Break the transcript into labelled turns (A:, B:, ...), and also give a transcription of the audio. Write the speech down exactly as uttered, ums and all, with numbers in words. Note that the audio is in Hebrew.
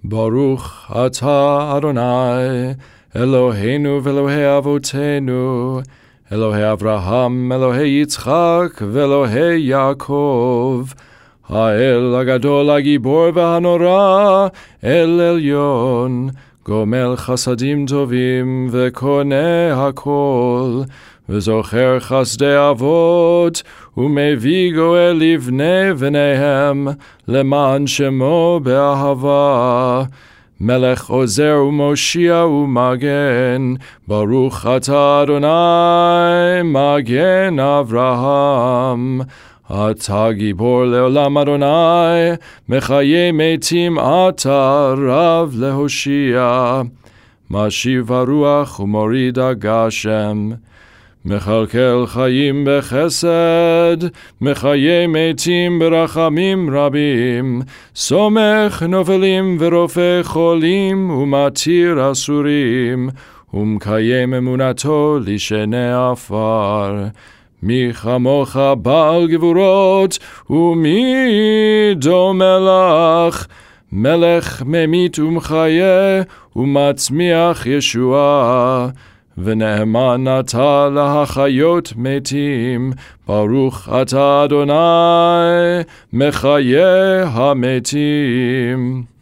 A: ברוך אתה אדוני, אלוהינו ואלוהי אבותינו, אלוהי אברהם, אלוהי יצחק ואלוהי יעקב, האל הגדול, הגיבור והנורא, אל עליון, גומל חסדים טובים וקונה הכל, וזוכר חסדי אבות, ומביא גואל לבני בניהם, למען שמו באהבה. מלך עוזר ומושיע ומגן, ברוך אתה אדוני, מגן אברהם. אתה גיבור לעולם אדוני, מחיי מתים אתה רב להושיע. משיב הרוח ומוריד הגשם, מכלכל חיים בחסד, מחיי מתים ברחמים רבים, סומך נופלים ורופא חולים ומתיר אסורים, ומקיים אמונתו לשני עפר. מי כמוך בעל גבורות, ומי דומה לך, מלך ממית ומחיה, ומצמיח ישועה. ונאמן אתה להחיות מתים, ברוך אתה אדוני, מחיה המתים.